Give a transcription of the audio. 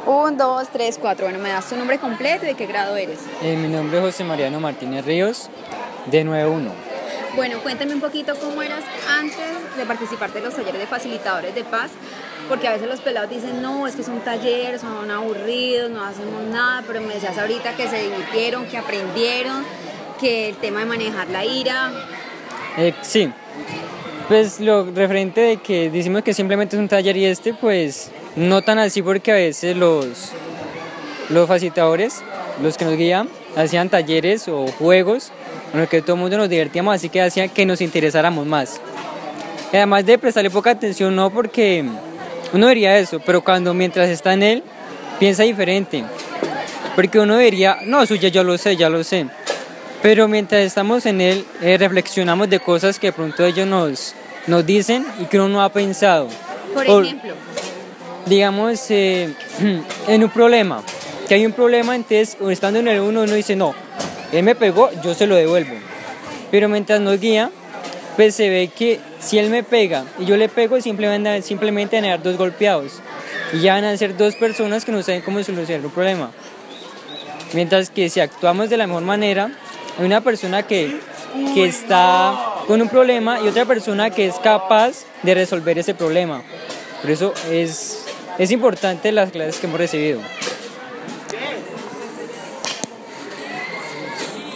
1, 2, 3, 4. Bueno, me das tu nombre completo y de qué grado eres. Mi nombre es José Mariano Martínez Ríos, de 9-1. Bueno, cuéntame un poquito cómo eras antes de participar de los talleres de facilitadores de paz, porque a veces los pelados dicen, no, es que es un taller, son aburridos, no hacemos nada, pero me decías ahorita que se divirtieron, que aprendieron, que el tema de manejar la ira. Sí, pues lo referente de que decimos que simplemente es un taller y pues no tan así, porque a veces los facilitadores, los que nos guían, hacían talleres o juegos en los que todo el mundo nos divertíamos, así que hacían que nos interesáramos más. Y además de prestarle poca atención, no, porque uno diría eso, pero mientras está en él, piensa diferente. Porque uno diría, no, eso ya lo sé. Pero mientras estamos en él, reflexionamos de cosas que de pronto ellos nos dicen y que uno no ha pensado. Por ejemplo, digamos, en un problema, que hay un problema, entonces estando en el uno dice, no, él me pegó, yo se lo devuelvo. Pero mientras nos guía, pues se ve que si él me pega y yo le pego, simplemente van a dar 2 golpeados. Y ya van a ser 2 personas que no saben cómo solucionar un problema. Mientras que si actuamos de la mejor manera, hay una persona que está con un problema y otra persona que es capaz de resolver ese problema. Por eso es importante las clases que hemos recibido.